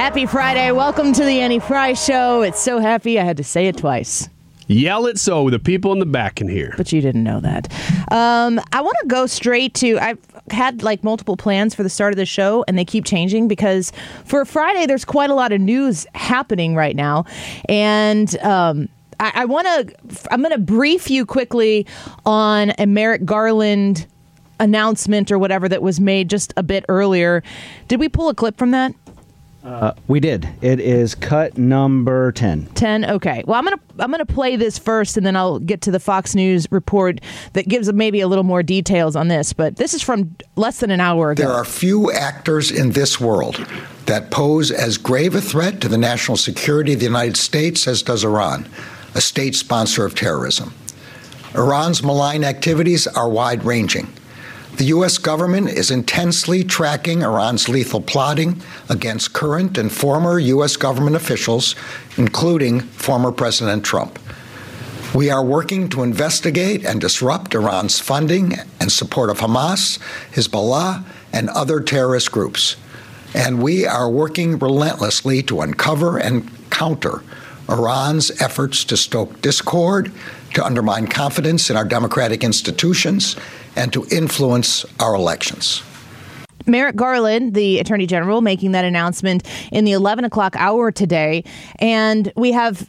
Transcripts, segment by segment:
Happy Friday. Welcome to the Annie Fry Show. It's so happy I had to say it twice. Yell it so the people in the back can hear. But you didn't know that. I want to go straight to, I've had like multiple plans for the start of the show, and they keep changing because for Friday, there's quite a lot of news happening right now. And I'm going to brief you quickly on a Merrick Garland announcement or whatever that was made just a bit earlier. Did we pull a clip from that? We did. It is cut number 10. 10. Okay. Well, I'm gonna play this first, and then I'll get to the Fox News report that gives maybe a little more details on this. But this is from less than an hour ago. There are few actors in this world that pose as grave a threat to the national security of the United States as does Iran, a state sponsor of terrorism. Iran's malign activities are wide-ranging. The U.S. government is intensely tracking Iran's lethal plotting against current and former U.S. government officials, including former President Trump. We are working to investigate and disrupt Iran's funding and support of Hamas, Hezbollah, and other terrorist groups. And we are working relentlessly to uncover and counter Iran's efforts to stoke discord, to undermine confidence in our democratic institutions, and to influence our elections. Merrick Garland, the Attorney General, making that announcement in the 11 o'clock hour today. And we have,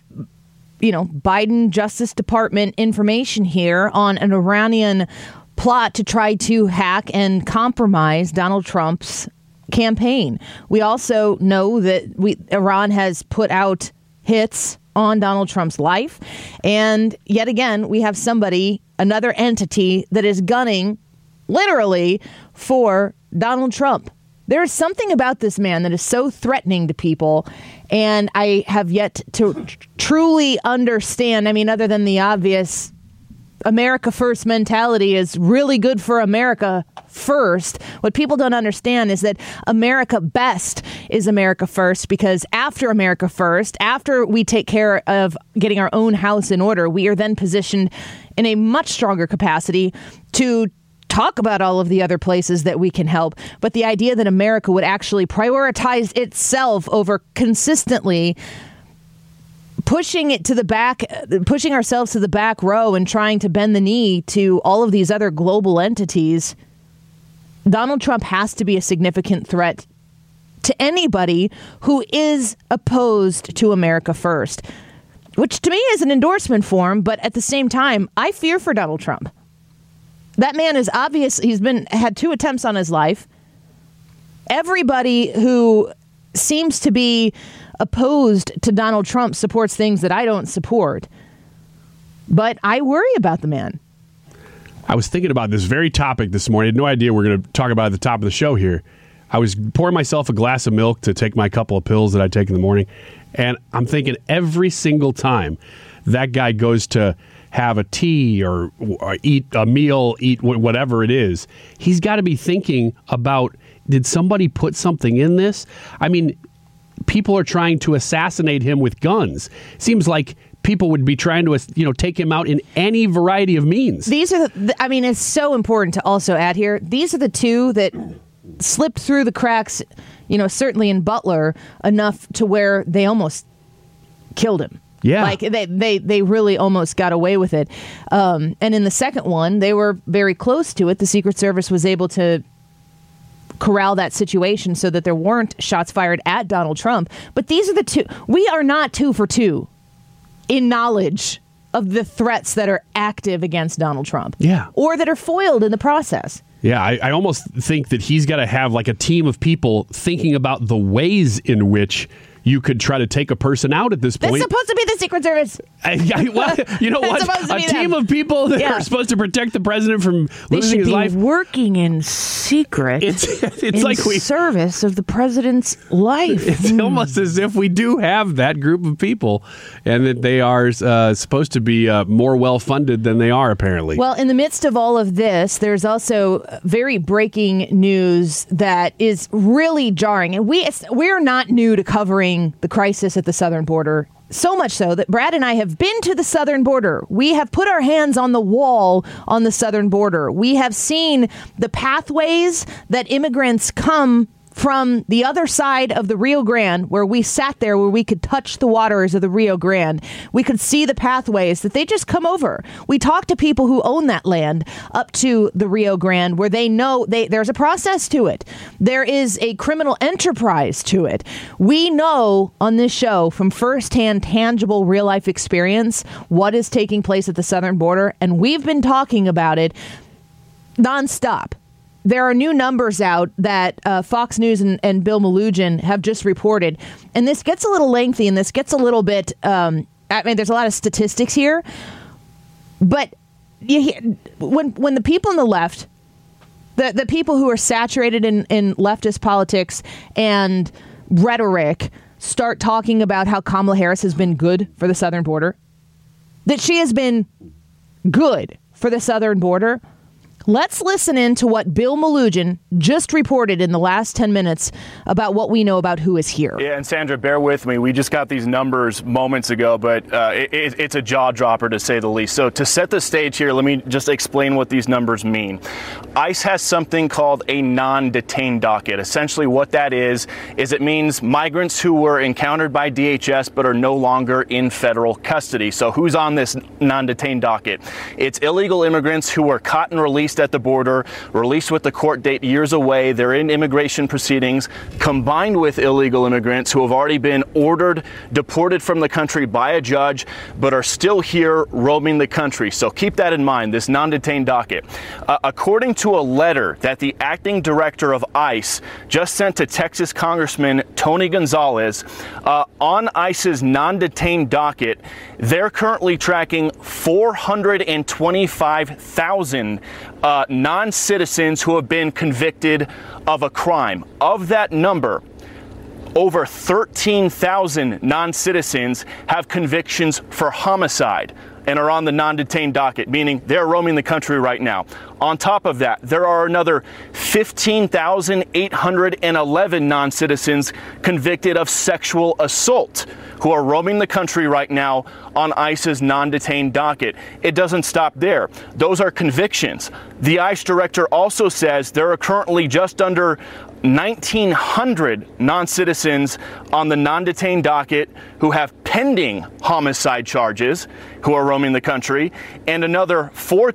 Biden Justice Department information here on an Iranian plot to try to hack and compromise Donald Trump's campaign. We also know that Iran has put out hits on Donald Trump's life. And yet again, we have another entity that is gunning literally for Donald Trump. There is something about this man that is so threatening to people. And I have yet to truly understand. I mean, other than the obvious America first mentality is really good for America first. What people don't understand is that America best is America first, because after America first, after we take care of getting our own house in order, we are then positioned in a much stronger capacity to talk about all of the other places that we can help. But the idea that America would actually prioritize itself over consistently pushing ourselves to the back row and trying to bend the knee to all of these other global entities, Donald Trump has to be a significant threat to anybody who is opposed to America first, which to me is an endorsement for him. But at the same time, I fear for Donald Trump. That man is obvious. He's had 2 attempts on his life. Everybody who seems to be opposed to Donald Trump supports things that I don't support. But I worry about the man. I was thinking about this very topic this morning. I had no idea we're going to talk about it at the top of the show here. I was pouring myself a glass of milk to take my couple of pills that I take in the morning. And I'm thinking every single time that guy goes to have a tea or eat a meal, eat whatever it is, he's got to be thinking about, did somebody put something in this? I mean, people are trying to assassinate him with guns. Seems like people would be trying to, take him out in any variety of means. These are it's so important to also add here. These are the 2 that slipped through the cracks, certainly in Butler, enough to where they almost killed him. Yeah. Like they really almost got away with it. And in the second one, they were very close to it. The Secret Service was able to corral that situation so that there weren't shots fired at Donald Trump. But these are the 2. We are not 2 for 2 in knowledge of the threats that are active against Donald Trump. Yeah. Or that are foiled in the process. Yeah, I almost think that he's got to have like a team of people thinking about the ways in which you could try to take a person out at this point. That's supposed to be the Secret Service. You know what? A team of people that are supposed to protect the president from losing his life. They should be working in secret. It's like service of the president's life. It's almost as if we do have that group of people, and that they are supposed to be more well funded than they are apparently. Well, in the midst of all of this, there's also very breaking news that is really jarring, and we're not new to covering the crisis at the southern border. So much so that Brad and I have been to the southern border. We have put our hands on the wall on the southern border. We have seen the pathways that immigrants come from the other side of the Rio Grande, where we sat there, where we could touch the waters of the Rio Grande. We could see the pathways that they just come over. We talked to people who own that land up to the Rio Grande, where they know there's a process to it. There is a criminal enterprise to it. We know on this show from firsthand, tangible, real-life experience what is taking place at the southern border, and we've been talking about it nonstop. There are new numbers out that Fox News and Bill Melugin have just reported. And this gets a little lengthy and this gets a little bit, there's a lot of statistics here. But when the people on the left, the people who are saturated in leftist politics and rhetoric start talking about how Kamala Harris has been good for the southern border, that she has been good for the southern border, let's listen in to what Bill Melugin just reported in the last 10 minutes about what we know about who is here. Yeah, and Sandra, bear with me. We just got these numbers moments ago, but it's a jaw dropper to say the least. So to set the stage here, let me just explain what these numbers mean. ICE has something called a non-detained docket. Essentially what that is it means migrants who were encountered by DHS but are no longer in federal custody. So who's on this non-detained docket? It's illegal immigrants who were caught and released at the border, released with the court date years away. They're in immigration proceedings, combined with illegal immigrants who have already been ordered deported from the country by a judge, but are still here roaming the country. So keep that in mind, this non-detained docket. According to a letter that the acting director of ICE just sent to Texas Congressman Tony Gonzalez, on ICE's non-detained docket, they're currently tracking 425,000 non-citizens who have been convicted of a crime. Of that number, over 13,000 non-citizens have convictions for homicide and are on the non-detained docket, meaning they're roaming the country right now. On top of that, there are another 15,811 non-citizens convicted of sexual assault who are roaming the country right now on ICE's non-detained docket. It doesn't stop there. Those are convictions. The ICE director also says there are currently just under 1,900 non-citizens on the non-detained docket who have pending homicide charges who are roaming the country, and another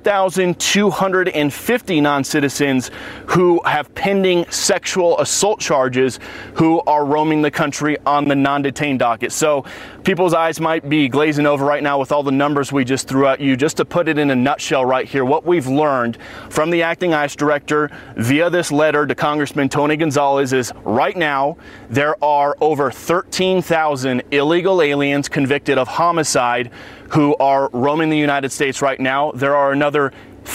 4,250 non-citizens who have pending sexual assault charges who are roaming the country on the non-detained docket. So people's eyes might be glazing over right now with all the numbers we just threw at you. Just to put it in a nutshell right here, what we've learned from the acting ICE director via this letter to Congressman Tony Gonzalez is right now there are over 13,000 illegal aliens convicted of homicide who are roaming the United States right now. There are another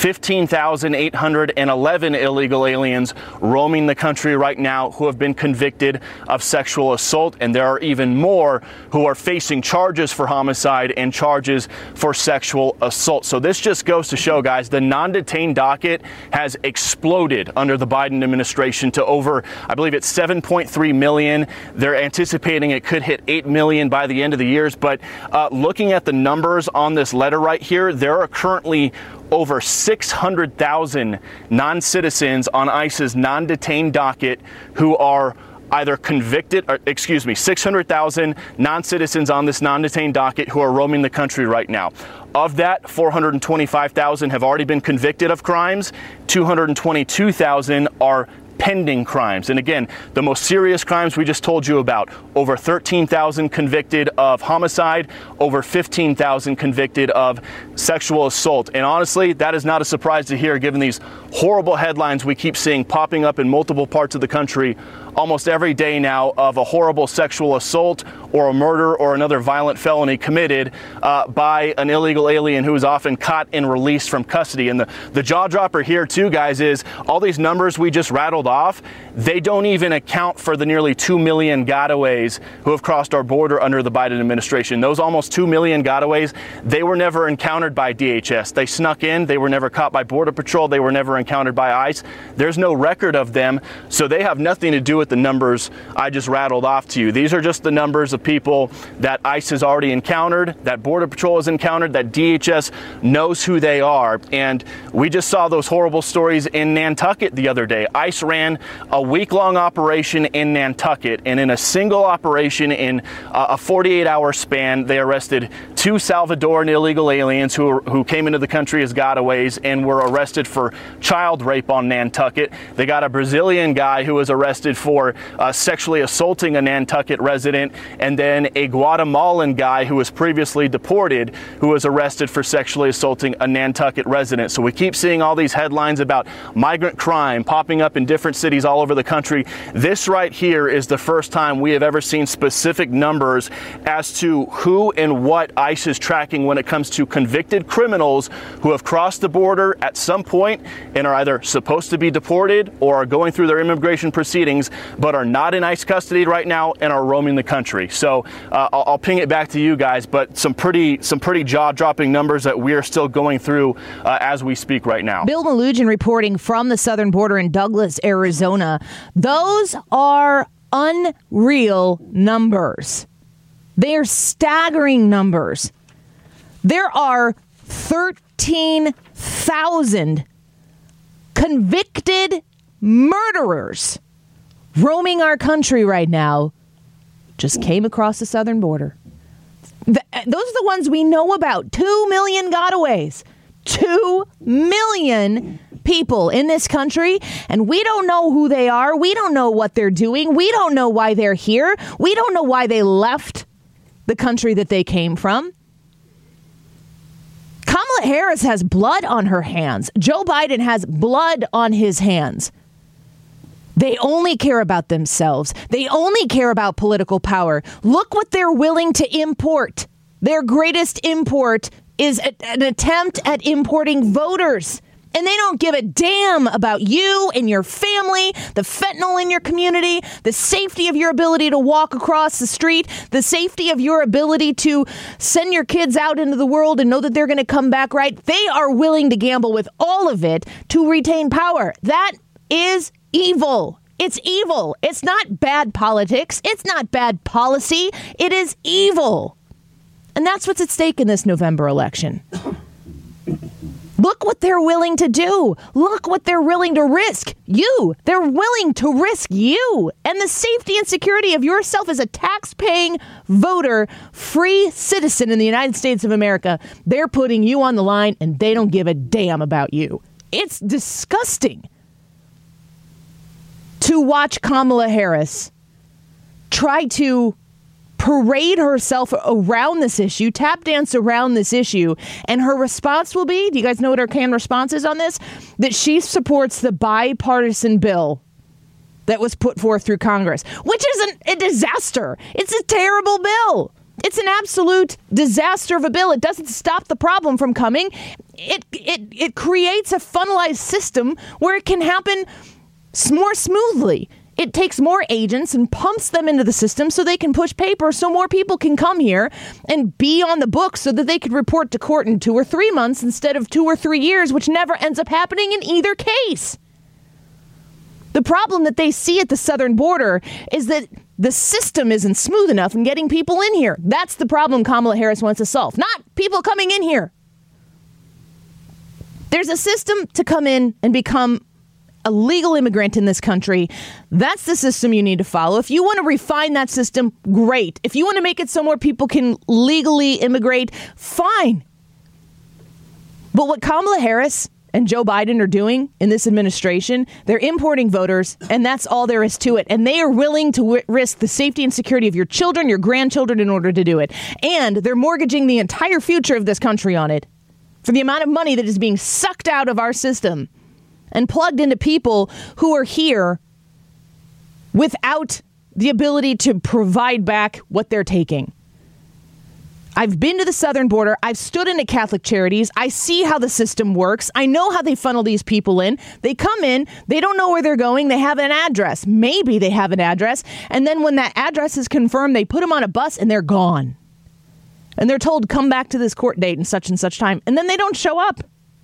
15,811 illegal aliens roaming the country right now who have been convicted of sexual assault, and there are even more who are facing charges for homicide and charges for sexual assault. So this just goes to show, guys, the non-detained docket has exploded under the Biden administration to over, I believe it's 7.3 million. They're anticipating it could hit 8 million by the end of the year. But looking at the numbers on this letter right here, there are currently over 600,000 non-citizens on ICE's non-detained docket who are either convicted, 600,000 non-citizens on this non-detained docket who are roaming the country right now. Of that, 425,000 have already been convicted of crimes. 222,000 are pending crimes. And again, the most serious crimes we just told you about, over 13,000 convicted of homicide, over 15,000 convicted of sexual assault. And honestly, that is not a surprise to hear given these horrible headlines we keep seeing popping up in multiple parts of the country almost every day now of a horrible sexual assault or a murder or another violent felony committed by an illegal alien who is often caught and released from custody. And the jaw dropper here too, guys, is all these numbers we just rattled off, they don't even account for the nearly 2 million gotaways who have crossed our border under the Biden administration. Those almost 2 million gotaways, they were never encountered by DHS. They snuck in, they were never caught by Border Patrol, they were never encountered by ICE. There's no record of them, so they have nothing to do with the numbers I just rattled off to you. These are just the numbers of people that ICE has already encountered, that Border Patrol has encountered, that DHS knows who they are. And we just saw those horrible stories in Nantucket the other day. ICE ran ran a week-long operation in Nantucket, and in a single operation in a 48-hour span, they arrested 2 Salvadoran illegal aliens who came into the country as gotaways and were arrested for child rape on Nantucket. They got a Brazilian guy who was arrested for sexually assaulting a Nantucket resident, and then a Guatemalan guy who was previously deported who was arrested for sexually assaulting a Nantucket resident. So we keep seeing all these headlines about migrant crime popping up in different cities all over the country. This right here is the first time we have ever seen specific numbers as to who and what ICE is tracking when it comes to convicted criminals who have crossed the border at some point and are either supposed to be deported or are going through their immigration proceedings but are not in ICE custody right now and are roaming the country. So I'll ping it back to you guys, but some pretty jaw-dropping numbers that we are still going through as we speak right now. Bill Melugin reporting from the southern border in Douglas, Arizona. Those are unreal numbers. They are staggering numbers. There are 13,000 convicted murderers roaming our country right now. Just came across the southern border. Those are the ones we know about. 2 million gotaways. 2 million people in this country, and we don't know who they are. We don't know what they're doing. We don't know why they're here. We don't know why they left the country that they came from. Kamala Harris has blood on her hands. Joe Biden has blood on his hands. They only care about themselves. They only care about political power. Look what they're willing to import. Their greatest import is an attempt at importing voters. And they don't give a damn about you and your family, the fentanyl in your community, the safety of your ability to walk across the street, the safety of your ability to send your kids out into the world and know that they're going to come back right. They are willing to gamble with all of it to retain power. That is evil. It's evil. It's not bad politics. It's not bad policy. It is evil. And that's what's at stake in this November election. Look what they're willing to do. Look what they're willing to risk. You. They're willing to risk you and the safety and security of yourself as a tax-paying voter, free citizen in the United States of America. They're putting you on the line and they don't give a damn about you. It's disgusting to watch Kamala Harris try to parade herself around this issue, tap dance around this issue, and her response will be, do you guys know what her canned response is on this? That she supports the bipartisan bill that was put forth through Congress, which is a disaster. It's a terrible bill. It's an absolute disaster of a bill. It doesn't stop the problem from coming. It creates a funnelized system where it can happen more smoothly. It takes more agents and pumps them into the system so they can push paper so more people can come here and be on the books so that they could report to court in 2 or 3 months instead of 2 or 3 years, which never ends up happening in either case. The problem that they see at the southern border is that the system isn't smooth enough in getting people in here. That's the problem Kamala Harris wants to solve, not people coming in here. There's a system to come in and become a legal immigrant in this country. That's the system you need to follow. If you want to refine that system, great. If you want to make it so more people can legally immigrate, fine. But what Kamala Harris and Joe Biden are doing in this administration, they're importing voters, and that's all there is to it. And they are willing to risk the safety and security of your children, your grandchildren in order to do it. And they're mortgaging the entire future of this country on it for the amount of money that is being sucked out of our system and plugged into people who are here without the ability to provide back what they're taking. I've been to the southern border. I've stood into Catholic Charities. I see how the system works. I know how they funnel these people in. They come in. They don't know where they're going. They have an address. Maybe they have an address. And then when that address is confirmed, they put them on a bus and they're gone. And they're told, come back to this court date and such time. And then they don't show up.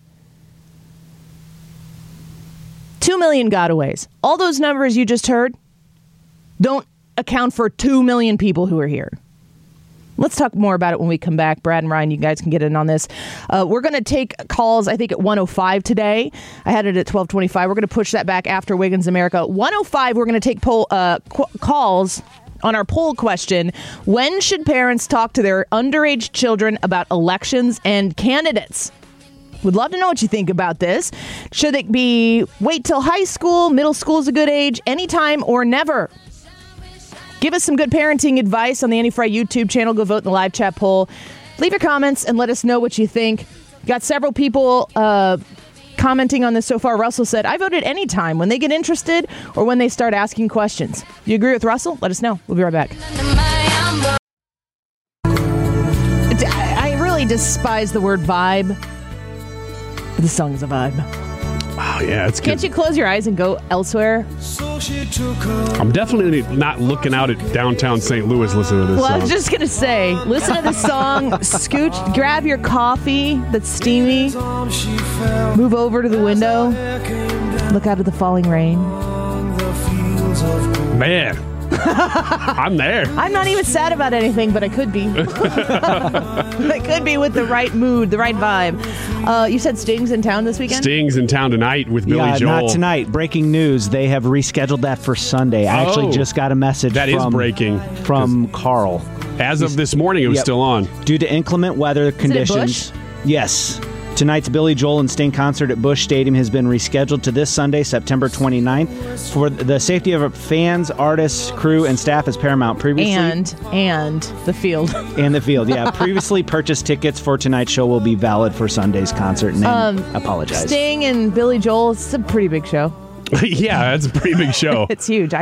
2 million gotaways. All those numbers you just heard don't account for 2 million people who are here. Let's talk more about it when we come back. Brad and Ryan, you guys can get in on this. We're going to take calls, I think, at 1:05 today. I had it at 12:25. We're going to push that back after Wiggins America. 1:05, we're going to take calls on our poll question. When should parents talk to their underage children about elections and candidates? Would love to know what you think about this. Should it be wait till high school, middle school is a good age, anytime or never? Give us some good parenting advice on the Annie Fry YouTube channel. Go vote in the live chat poll. Leave your comments and let us know what you think. Got several people commenting on this so far. Russell said, I voted anytime when they get interested or when they start asking questions. You agree with Russell? Let us know. We'll be right back. I really despise the word vibe. But this song is a vibe. Oh, yeah, it's good. Can't you close your eyes and go elsewhere? I'm definitely not looking out at downtown St. Louis listening to this song. I was just going to say, listen to the song, scooch, grab your coffee that's steamy, move over to the window, look out at the falling rain. Man, I'm there. I'm not even sad about anything, but I could be. I could be with the right mood, the right vibe. You said Sting's in town this weekend? Sting's in town tonight with Billy Joel. Not tonight. Breaking news. They have rescheduled that for Sunday. I actually just got a message from Carl. As of this morning, it was still on. Due to inclement weather conditions. Yes. Tonight's Billy Joel and Sting concert at Busch Stadium has been rescheduled to this Sunday, September 29th. For the safety of fans, artists, crew, and staff is paramount. Previously, and the field. And the field, yeah. Previously purchased tickets for tonight's show will be valid for Sunday's concert. And apologize. Sting and Billy Joel, it's a pretty big show. Yeah, it's a pretty big show. It's huge.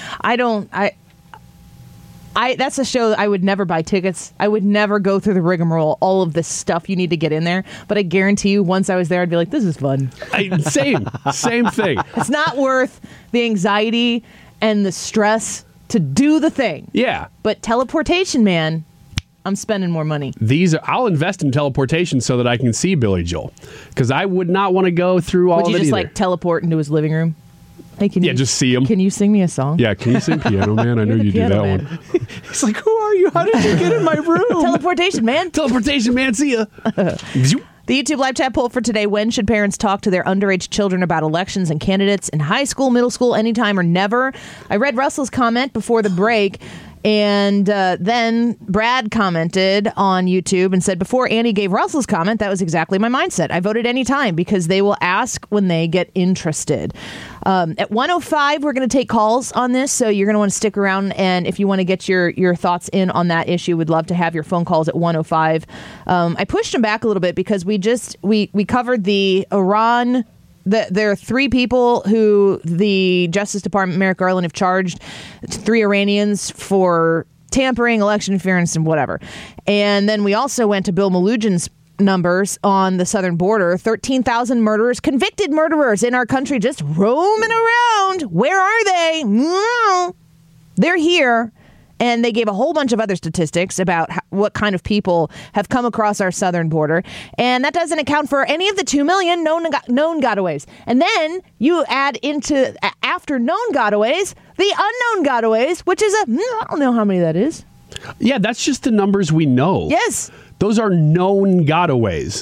That's a show that I would never buy tickets. I would never go through the rigmarole, all of this stuff you need to get in there. But I guarantee you, once I was there, I'd be like, this is fun. Same thing. It's not worth the anxiety and the stress to do the thing. Yeah. But teleportation, man, I'm spending more money. I'll invest in teleportation so that I can see Billy Joel. Because I would not want to go through all of it either. Would you just either. teleport into his living room? Hey, just see him. Can you sing me a song? Yeah, can you sing Piano Man? I know you do that one. He's like, who are you? How did you get in my room? Teleportation, man. Teleportation, man. See ya. The YouTube live chat poll for today: when should parents talk to their underage children about elections and candidates in high school, middle school, anytime or never? I read Russell's comment before the break. And then Brad commented on YouTube and said, before Annie gave Russell's comment, that was exactly my mindset. I voted anytime because they will ask when they get interested. At 1:05, we're going to take calls on this, so you're going to want to stick around. And if you want to get your thoughts in on that issue, we'd love to have your phone calls at 1:05. I pushed them back a little bit because we covered the Iran. There are 3 people who the Justice Department, Merrick Garland, have charged, 3 Iranians for tampering, election interference, and whatever. And then we also went to Bill Malugin's numbers on the southern border. 13,000 murderers, convicted murderers in our country just roaming around. Where are they? They're here. And they gave a whole bunch of other statistics about what kind of people have come across our southern border. And that doesn't account for any of the 2 million known gotaways. And then you add into, after known gotaways, the unknown gotaways, which is I don't know how many that is. Yeah, that's just the numbers we know. Yes. Those are known gotaways.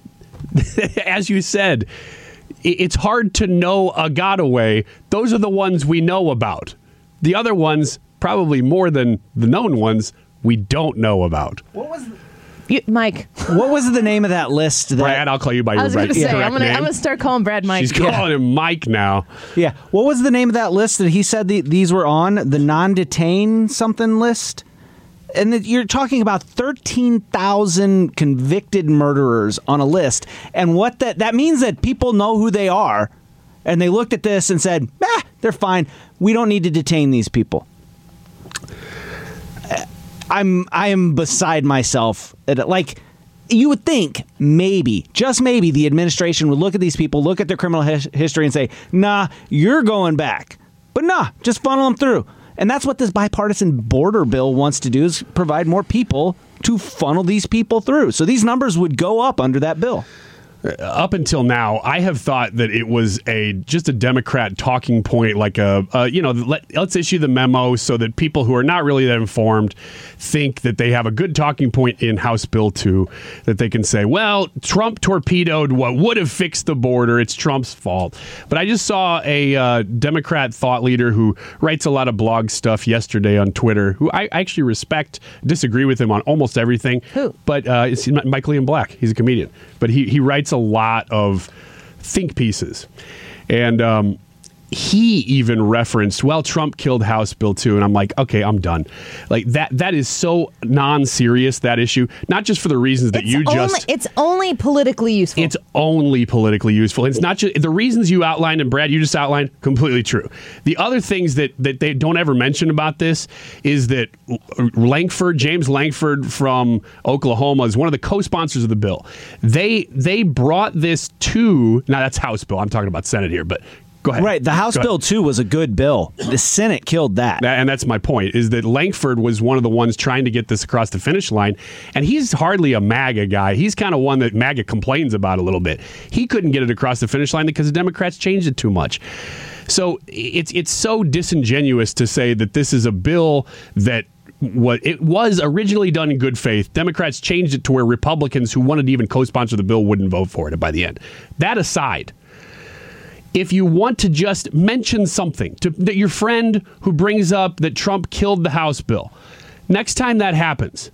As you said, it's hard to know a gotaway. Those are the ones we know about. The other ones, probably more than the known ones, we don't know about. What was Mike? What was the name of that list? Brad, I'll call you by your correct name. I'm going to start calling Brad Mike. She's calling him Mike now. Yeah. What was the name of that list that he said these were on? The non-detained something list? And you're talking about 13,000 convicted murderers on a list. And what that means that people know who they are. And they looked at this and said, they're fine. We don't need to detain these people. I am beside myself. Like, you would think maybe, just maybe, the administration would look at these people, look at their criminal history and say, nah, you're going back. But nah, just funnel them through. And that's what this bipartisan border bill wants to do, is provide more people to funnel these people through. So these numbers would go up under that bill. up until now, I have thought that it was just a Democrat talking point, like let's issue the memo so that people who are not really that informed think that they have a good talking point in House Bill 2, that they can say, well, Trump torpedoed what would have fixed the border. It's Trump's fault. But I just saw a Democrat thought leader who writes a lot of blog stuff yesterday on Twitter, who I actually respect, disagree with him on almost everything. Who? But it's Michael Ian Black. He's a comedian. But he writes a lot of think pieces. And he even referenced, well, Trump killed House Bill 2. And I'm like, okay, I'm done. Like that is so non-serious, that issue. Not just for the reasons that it's only politically useful. It's only politically useful. It's not just the reasons you outlined and Brad, you just outlined, completely true. The other things that they don't ever mention about this is that James Lankford from Oklahoma is one of the co-sponsors of the bill. They brought this to, now that's House bill. I'm talking about Senate here, but go ahead. Right. The House Bill 2 was a good bill. The Senate killed that. And that's my point, is that Lankford was one of the ones trying to get this across the finish line. And he's hardly a MAGA guy. He's kind of one that MAGA complains about a little bit. He couldn't get it across the finish line because the Democrats changed it too much. So it's so disingenuous to say that this is a bill that it was originally done in good faith. Democrats changed it to where Republicans who wanted to even co-sponsor the bill wouldn't vote for it by the end. That aside, if you want to just mention something that your friend who brings up that Trump killed the House bill, next time that happens,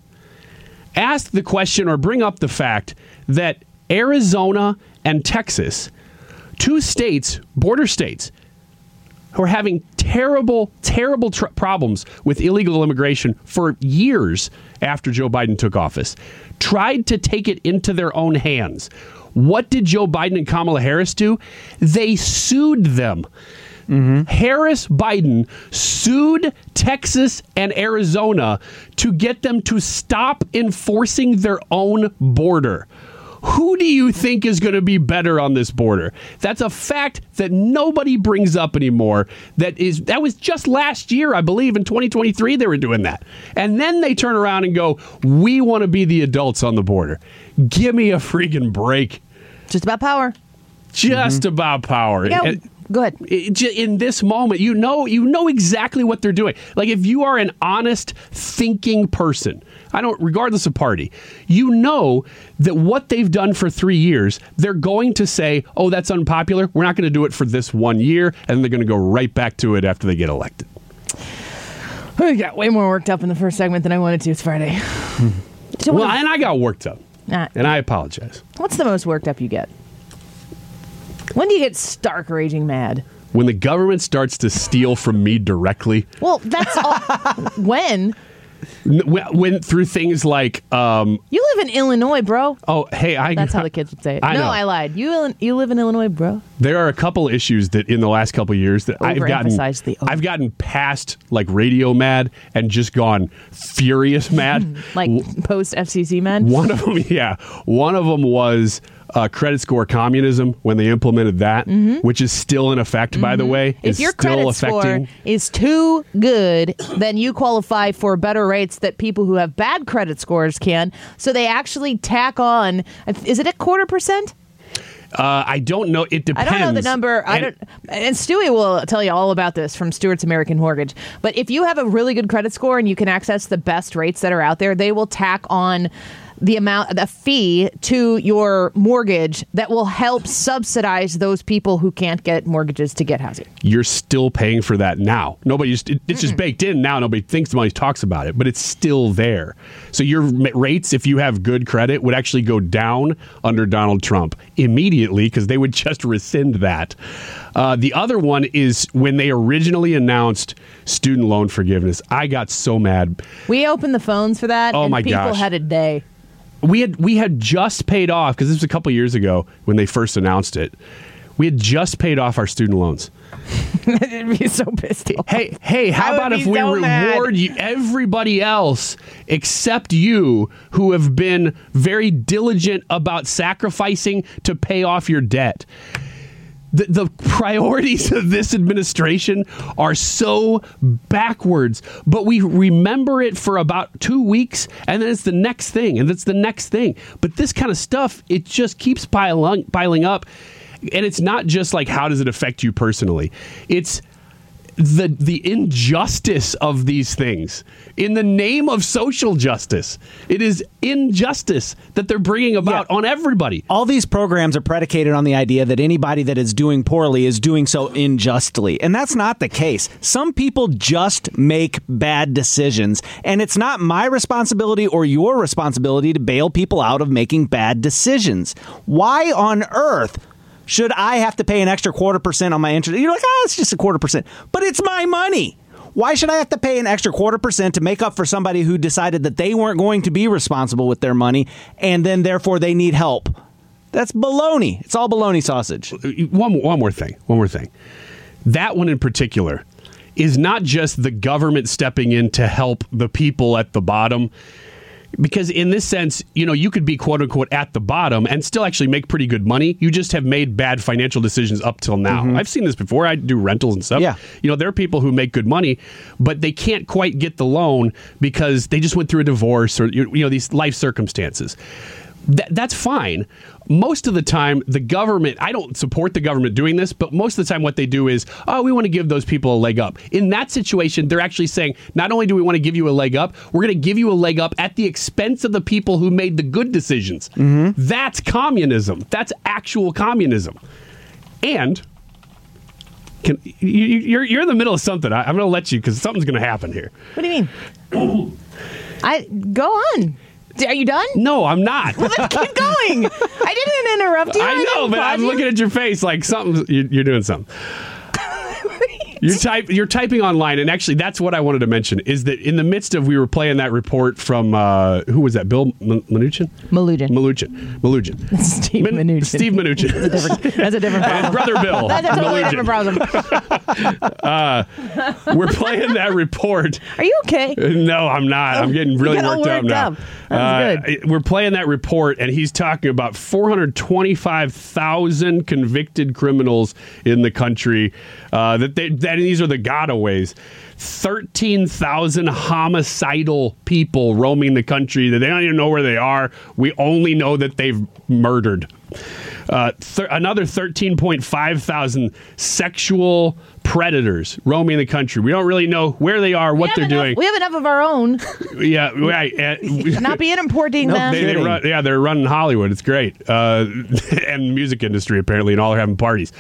ask the question or bring up the fact that Arizona and Texas, two states, border states, who are having terrible problems with illegal immigration for years after Joe Biden took office, tried to take it into their own hands. What did Joe Biden and Kamala Harris do? They sued them. Mm-hmm. Harris Biden sued Texas and Arizona to get them to stop enforcing their own border. Who do you think is going to be better on this border? That's a fact that nobody brings up anymore. That was just last year, I believe, in 2023 they were doing that. And then they turn around and go, we want to be the adults on the border. Give me a freaking break. Just about power. Just about power. Yeah, go ahead. In this moment, you know exactly what they're doing. Like, if you are an honest, thinking person, regardless of party, you know that what they've done for 3 years, they're going to say, oh, that's unpopular. We're not going to do it for this 1 year. And then they're going to go right back to it after they get elected. We got way more worked up in the first segment than I wanted to. It's Friday. And I got worked up. And I apologize. What's the most worked up you get? When do you get stark raging mad? When the government starts to steal from me directly. Well, that's all. When? When through things like you live in Illinois, bro. Oh, hey, that's how the kids would say it. I lied. You live in Illinois, bro. There are a couple issuts that in the last couple of years that I've gotten past like radio mad and just gone furious mad. Like post FCC mad. One of them was credit score communism when they implemented that, which is still in effect, by the way. If your credit score is too good, then you qualify for better rates that people who have bad credit scores can. So they actually tack on, is it a 0.25%? I don't know. It depends. I don't know the number. And Stewie will tell you all about this from Stewart's American Mortgage. But if you have a really good credit score and you can access the best rates that are out there, they will tack on the fee to your mortgage that will help subsidize those people who can't get mortgages to get housing. You're still paying for that now. It's just baked in now. Nobody thinks, nobody talks about it, but it's still there. So your rates, if you have good credit, would actually go down under Donald Trump immediately because they would just rescind that. The other one is when they originally announced student loan forgiveness. I got so mad. We opened the phones for that, and people had a day. We had just paid off, because this was a couple years ago when they first announced it. We had just paid off our student loans. I'd be so pissed off. Hey, how about if we reward you, everybody else except you who have been very diligent about sacrificing to pay off your debt? The priorities of this administration are so backwards, but we remember it for about 2 weeks, and then it's the next thing, and it's the next thing. But this kind of stuff, it just keeps piling up, and it's not just like, how does it affect you personally? It's the injustice of these things in the name of social justice. It is injustice that they're bringing about on everybody. All these programs are predicated on the idea that anybody that is doing poorly is doing so unjustly. And that's not the case. Some people just make bad decisions. And it's not my responsibility or your responsibility to bail people out of making bad decisions. Why on earth should I have to pay an extra 0.25% on my interest? You're like, it's just a 0.25%. But it's my money. Why should I have to pay an extra 0.25% to make up for somebody who decided that they weren't going to be responsible with their money and then therefore they need help? That's baloney. It's all baloney sausage. One more thing. That one in particular is not just the government stepping in to help the people at the bottom. Because in this sense, you could be, quote unquote, at the bottom and still actually make pretty good money. You just have made bad financial decisions up till now. Mm-hmm. I've seen this before. I do rentals and stuff. Yeah. There are people who make good money, but they can't quite get the loan because they just went through a divorce or, these life circumstances. That's fine. Most of the time, the government, I don't support the government doing this, but most of the time what they do is, we want to give those people a leg up. In that situation, they're actually saying, not only do we want to give you a leg up, we're going to give you a leg up at the expense of the people who made the good decisions. Mm-hmm. That's communism. That's actual communism. And you're in the middle of something. I'm going to let you, because something's going to happen here. What do you mean? Go on. Are you done? No, I'm not. Well, then keep going. I didn't interrupt you. I know, but I'm looking at your face like you're doing something. You're typing online, and actually, that's what I wanted to mention, is that in the midst of, we were playing that report from, who was that, Bill Mnuchin? Mnuchin. Steve Mnuchin. Steve Mnuchin. That's a different problem. Brother Bill. That's a totally different problem. We're playing that report. Are you okay? No, I'm not. I'm getting really worked up now. That's good. We're playing that report, and he's talking about 425,000 convicted criminals in the country. That these are the gotaways. 13,000 homicidal people roaming the country that they don't even know where they are. We only know that they've murdered. Another 13.5 thousand sexual predators roaming the country. We don't really know where they are, what they're doing. We have enough of our own. Yeah, right. Not being importing them. They're running Hollywood. It's great. And the music industry, apparently, and all are having parties.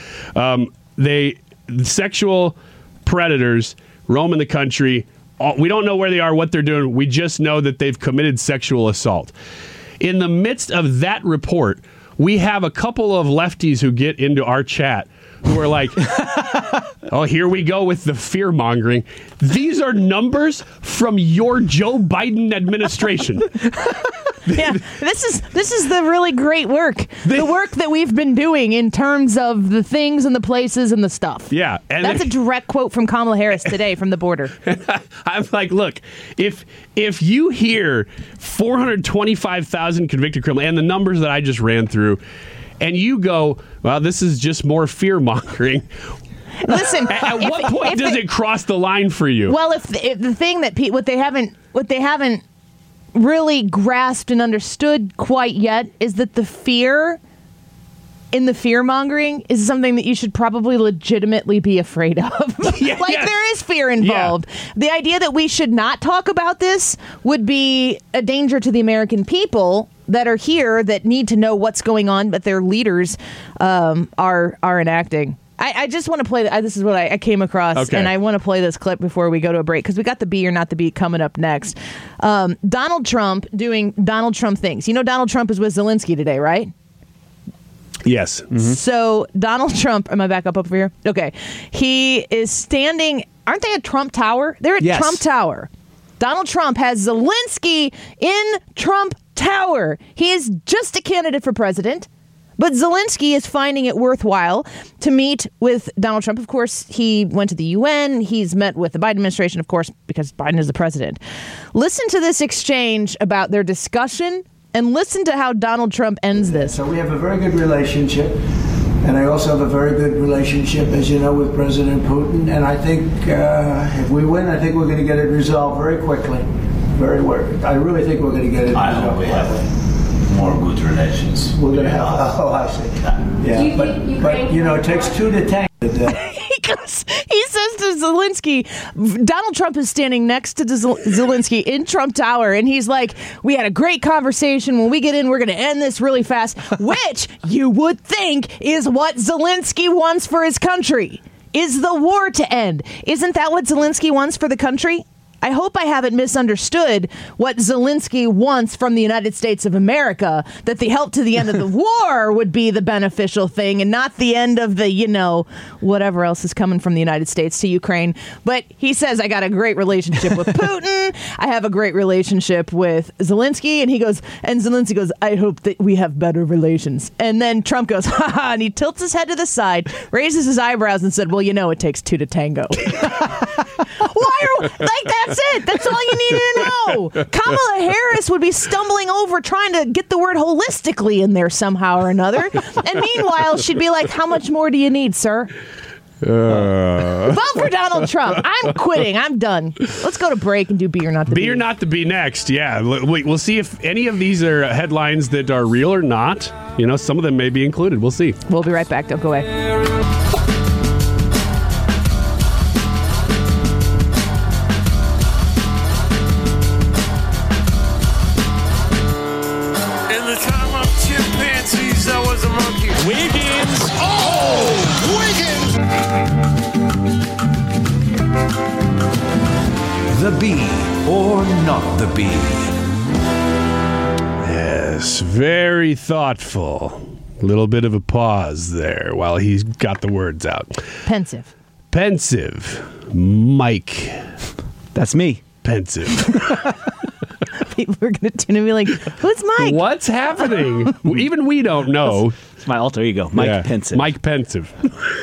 Sexual predators roaming the country. We don't know where they are, what they're doing. We just know that they've committed sexual assault. In the midst of that report, we have a couple of lefties who get into our chat who are like, oh, here we go with the fear-mongering. These are numbers from your Joe Biden administration. Yeah, this is the really great work. The work that we've been doing in terms of the things and the places and the stuff. Yeah. And that's a direct quote from Kamala Harris today from the border. I'm like, look, if you hear 425,000 convicted criminals and the numbers that I just ran through, and you go, well, this is just more fear-mongering. Listen, at what point does it cross the line for you? Well, if the thing that what they haven't really grasped and understood quite yet is that the fear in the fear-mongering is something that you should probably legitimately be afraid of. There is fear involved. Yeah. The idea that we should not talk about this would be a danger to the American people that are here that need to know what's going on, but their leaders are enacting. I just want to play. This is what I came across, and I want to play this clip before we go to a break because we got the be or not the be coming up next. Donald Trump doing Donald Trump things. You know, Donald Trump is with Zelensky today, right? Yes. Mm-hmm. So Donald Trump, am I back up over here? Okay. He is standing. Aren't they at Trump Tower? They're at Trump Tower. Donald Trump has Zelensky in Trump Tower. He is just a candidate for president. But Zelensky is finding it worthwhile to meet with Donald Trump. Of course, he went to the UN. He's met with the Biden administration, of course, because Biden is the president. Listen to this exchange about their discussion and listen to how Donald Trump ends this. So we have a very good relationship. And I also have a very good relationship, as you know, with President Putin. And I think if we win, I think we're going to get it resolved very quickly. I really think we're going to get it resolved. I hope we have more good relations. We're going to have. Oh, I see. Yeah, but you know, it takes two to tango. He says to Zelensky, Donald Trump is standing next to Zelensky in Trump Tower, and he's like, we had a great conversation. When we get in, we're going to end this really fast, which you would think is what Zelensky wants for his country, is the war to end. Isn't that what Zelensky wants for the country? I hope I haven't misunderstood what Zelensky wants from the United States of America, that the help to the end of the war would be the beneficial thing and not the end of the, whatever else is coming from the United States to Ukraine. But he says, I got a great relationship with Putin. I have a great relationship with Zelensky. And Zelensky goes, I hope that we have better relations. And then Trump goes, ha, and he tilts his head to the side, raises his eyebrows and said, well, it takes two to tango. That's it. That's all you need to know. Kamala Harris would be stumbling over trying to get the word holistically in there somehow or another. And meanwhile, she'd be like, how much more do you need, sir? Vote for Donald Trump. I'm quitting. I'm done. Let's go to break and do Be or Not to Be. Be or Not to Be next. Yeah. We'll see if any of these are headlines that are real or not. Some of them may be included. We'll see. We'll be right back. Don't go away. Wiggins. Oh, Wiggins. The Bee or Not the Bee. Yes, very thoughtful. A little bit of a pause there while he's got the words out. Pensive. Mike. That's me. Pensive. People are going to tune in and be like, who's Mike? What's happening? Even we don't know. It's my alter ego, Mike Pensive. Mike Pensive.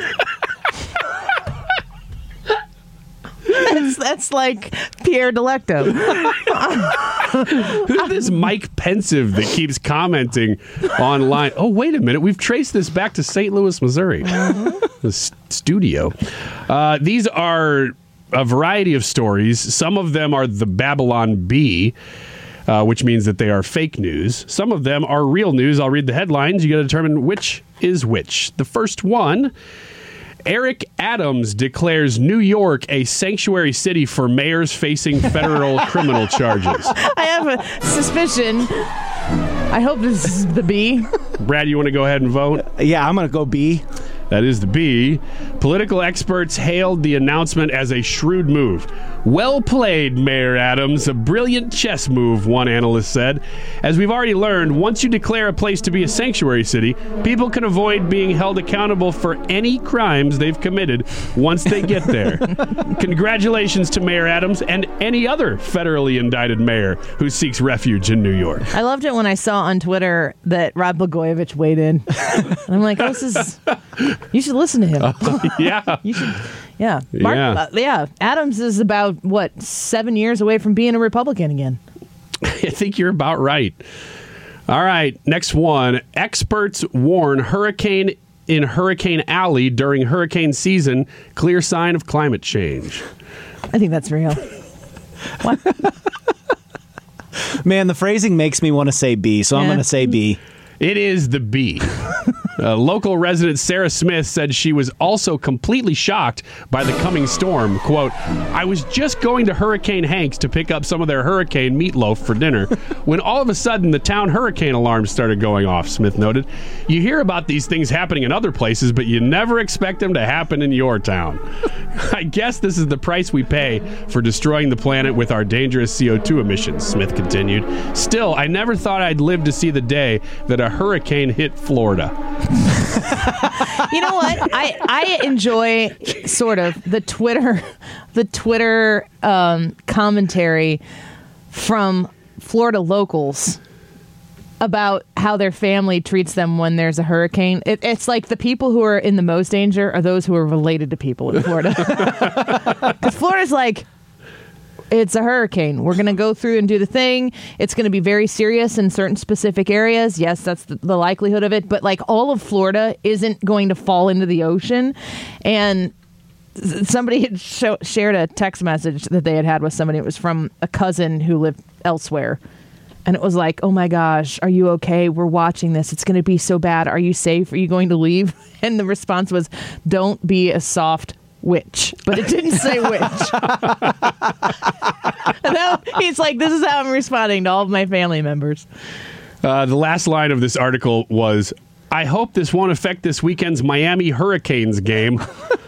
That's like Pierre Delecto. Who's this Mike Pensive that keeps commenting online? Oh, wait a minute. We've traced this back to St. Louis, Missouri. The studio. These are a variety of stories. Some of them are the Babylon Bee, which means that they are fake news. Some of them are real news. I'll read the headlines. You got to determine which is which. The first one, Eric Adams declares New York a sanctuary city for mayors facing federal criminal charges. I have a suspicion. I hope this is the B. Brad, you want to go ahead and vote? Yeah, I'm going to go B. That is the B. Political experts hailed the announcement as a shrewd move. Well played, Mayor Adams. A brilliant chess move, one analyst said. As we've already learned, once you declare a place to be a sanctuary city, people can avoid being held accountable for any crimes they've committed once they get there. Congratulations to Mayor Adams and any other federally indicted mayor who seeks refuge in New York. I loved it when I saw on Twitter that Rod Blagojevich weighed in. And I'm like, this is... You should listen to him. Yeah. You should. Yeah. Adams is about, 7 years away from being a Republican again. I think you're about right. All right. Next one. Experts warn hurricane in Hurricane Alley during hurricane season. Clear sign of climate change. I think that's real. What? Man, the phrasing makes me want to say B, so I'm going to say B. It is the B. Local resident Sarah Smith said she was also completely shocked by the coming storm. Quote, I was just going to Hurricane Hanks to pick up some of their hurricane meatloaf for dinner when all of a sudden the town hurricane alarm started going off, Smith noted. You hear about these things happening in other places, but you never expect them to happen in your town. I guess this is the price we pay for destroying the planet with our dangerous CO2 emissions, Smith continued. Still, I never thought I'd live to see the day that a hurricane hit Florida. You know what? I enjoy sort of the Twitter commentary from Florida locals about how their family treats them when there's a hurricane. It's like the people who are in the most danger are those who are related to people in Florida. Because Florida's like, it's a hurricane. We're going to go through and do the thing. It's going to be very serious in certain specific areas. Yes, that's the likelihood of it. But like all of Florida isn't going to fall into the ocean. And somebody had shared a text message that they had with somebody. It was from a cousin who lived elsewhere. And it was like, oh my gosh, are you okay? We're watching this. It's going to be so bad. Are you safe? Are you going to leave? And the response was, don't be a soft witch. But it didn't say witch. He's like, this is how I'm responding to all of my family members. The last line of this article was, I hope this won't affect this weekend's Miami Hurricanes game.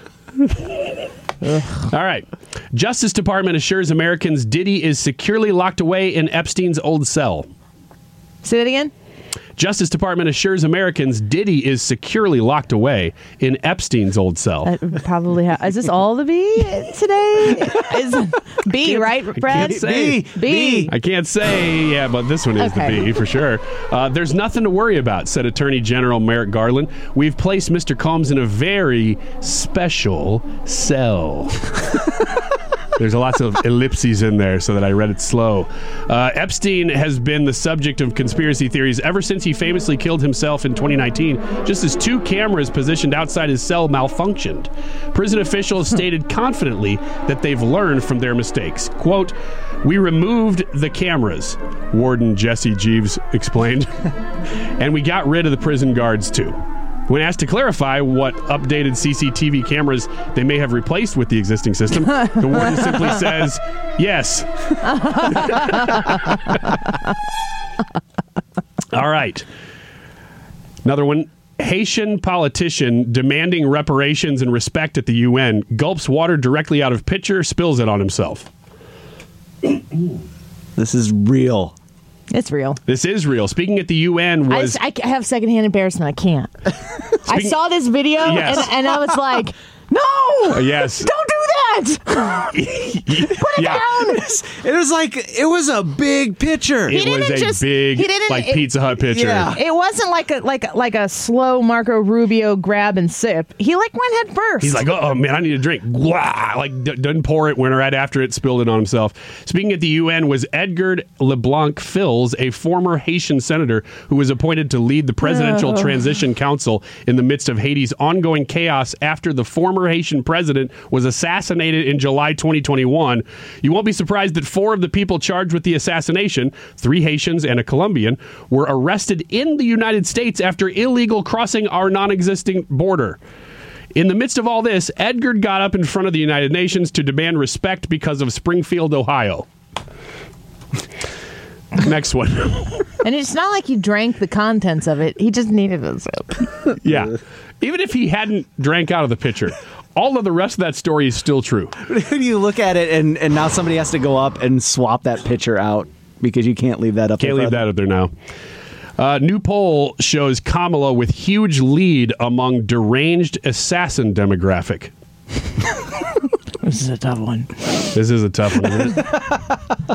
All right. Justice Department assures Americans Diddy is securely locked away in Epstein's old cell. Say that again? Justice Department assures Americans Diddy is securely locked away in Epstein's old cell. Probably. Is this all the B today? Is B, right, Brad? B. I can't say, yeah, but this one is the B for sure. There's nothing to worry about, said Attorney General Merrick Garland. We've placed Mr. Combs in a very special cell. There's lots of ellipses in there so that I read it slow. Epstein has been the subject of conspiracy theories ever since he famously killed himself in 2019, just as 2 cameras positioned outside his cell malfunctioned. Prison officials stated confidently that they've learned from their mistakes. Quote, we removed the cameras, Warden Jesse Jeeves explained, and we got rid of the prison guards too. When asked to clarify what updated CCTV cameras they may have replaced with the existing system, the warden simply says, yes. All right. Another one. Haitian politician demanding reparations and respect at the UN gulps water directly out of pitcher, spills it on himself. This is real. It's real. This is real. Speaking at the UN was... I have secondhand embarrassment. I can't. I saw this video, Yes. and I was like, no! Yes. Don't do that! Put it down! It was a big picture. It was a big, like Pizza Hut picture. Yeah. It wasn't like a slow Marco Rubio grab and sip. He like went head first. He's like, oh man, I need a drink. Blah! Like doesn't pour it. Went right after it, spilled it on himself. Speaking at the UN was Edgar LeBlanc Fils, a former Haitian senator who was appointed to lead the Presidential Transition Council in the midst of Haiti's ongoing chaos after the former Haitian president was assassinated in July 2021. You won't be surprised that 4 of the people charged with the assassination, 3 Haitians and a Colombian, were arrested in the United States after illegal crossing our non-existing border. In the midst of all this, Edgar got up in front of the United Nations to demand respect because of Springfield, Ohio. Next one. And it's not like he drank the contents of it. He just needed a sip. Yeah. Even if he hadn't drank out of the pitcher, all of the rest of that story is still true. When you look at it, and now somebody has to go up and swap that pitcher out because you can't leave that up there. Can't leave that up there now. New poll shows Kamala with huge lead among deranged assassin demographic. This is a tough one. This is a tough one, isn't it?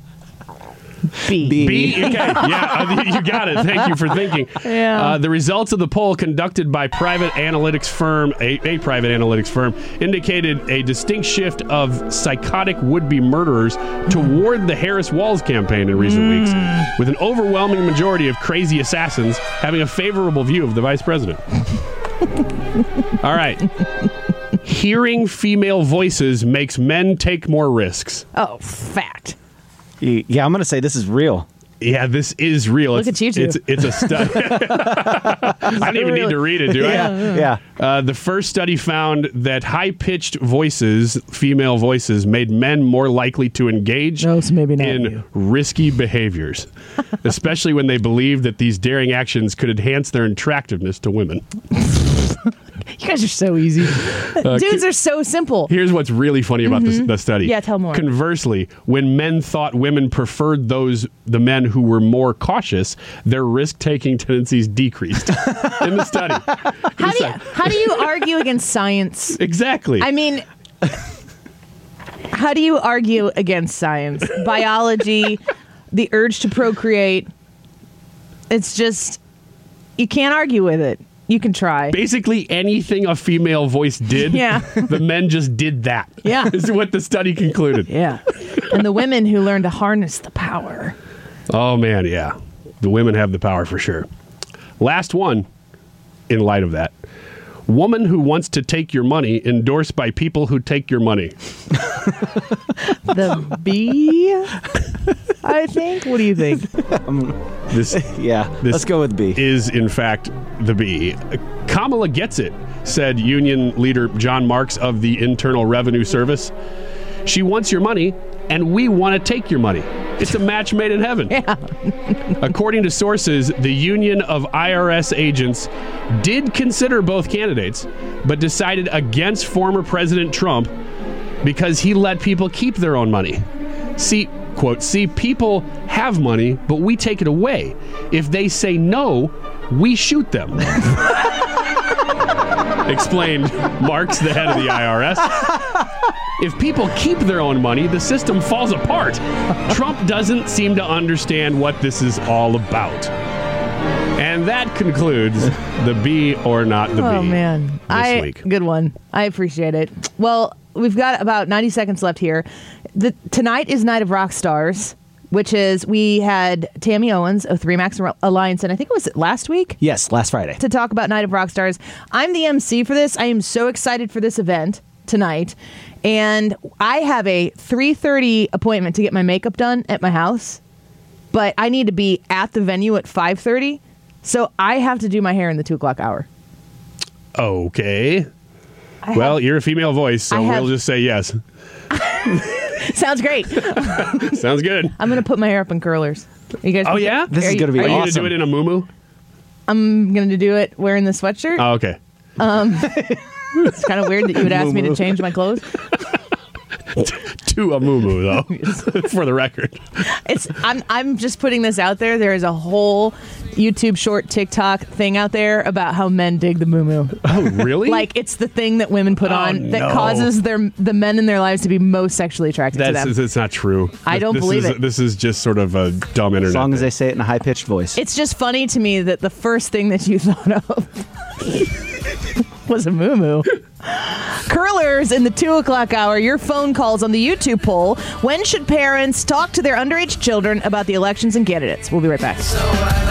B. B? Okay. Yeah, you got it. Thank you for thinking. Yeah. The results of the poll conducted by private analytics firm, a private analytics firm, indicated a distinct shift of psychotic would-be murderers toward the Harris Walls campaign in recent weeks, with an overwhelming majority of crazy assassins having a favorable view of the vice president. All right. Hearing female voices makes men take more risks. Oh, fact. Yeah, I'm going to say this is real. Yeah, this is real. Look at you two. It's a study. I don't even need to read it, do I? Yeah. The first study found that high-pitched voices, female voices, made men more likely to engage No, so maybe not in you. risky behaviors, especially when they believed that these daring actions could enhance their attractiveness to women. You guys are so easy. Dudes are so simple. Here's what's really funny about the study. Yeah, tell more. Conversely, when men thought women preferred the men who were more cautious, their risk-taking tendencies decreased in the study. How do you argue against science? Exactly. I mean, how do you argue against science? Biology, the urge to procreate. It's just, you can't argue with it. You can try. Basically, anything a female voice did, Yeah. the men just did that. Yeah. Is what the study concluded. Yeah. and the women who learn to harness the power. Oh, man, yeah. The women have the power for sure. Last one, in light of that. Woman who wants to take your money, endorsed by people who take your money. The B, I think. What do you think? Let's go with B. Is, in fact, the B. Kamala gets it, said union leader John Marks of the Internal Revenue Service. She wants your money, and we want to take your money. It's a match made in heaven. Yeah. According to sources, the Union of IRS Agents did consider both candidates, but decided against former President Trump because he let people keep their own money. See, quote, people have money, but we take it away. If they say no, we shoot them. Explained Marks, the head of the IRS. If people keep their own money, the system falls apart. Trump doesn't seem to understand what this is all about. And that concludes the B or not the B. Oh, man. This week. Good one. I appreciate it. Well, we've got about 90 seconds left here. Tonight is Night of Rock Stars, which is, we had Tammy Owens of 3 Max Alliance, and I think it was last week? Yes, last Friday. To talk about Night of Rock Stars. I'm the MC for this. I am so excited for this event tonight. And I have a 3:30 appointment to get my makeup done at my house, but I need to be at the venue at 5:30. So I have to do my hair in the 2 o'clock hour. Okay. Well, you're a female voice, so we'll just say yes. Sounds great. Sounds good. I'm going to put my hair up in curlers. You guys? Oh, yeah? This is going to be awesome. Are you going to do it in a muumuu? I'm going to do it wearing the sweatshirt. Oh, okay. It's kind of weird that you would ask me to change my clothes. To a muumuu, though, for the record. I'm just putting this out there. There is a whole YouTube short TikTok thing out there about how men dig the muumuu. Oh, really? Like, it's the thing that women put on that causes the men in their lives to be most sexually attracted to them. That's not true. I don't believe it. This is just sort of a dumb internet. As long as thing. they say it in a high-pitched voice. It's just funny to me that the first thing that you thought of was a muumuu. Curlers in the 2 o'clock hour. Your phone calls on the YouTube poll. When should parents talk to their underage children about the elections and candidates? We'll be right back.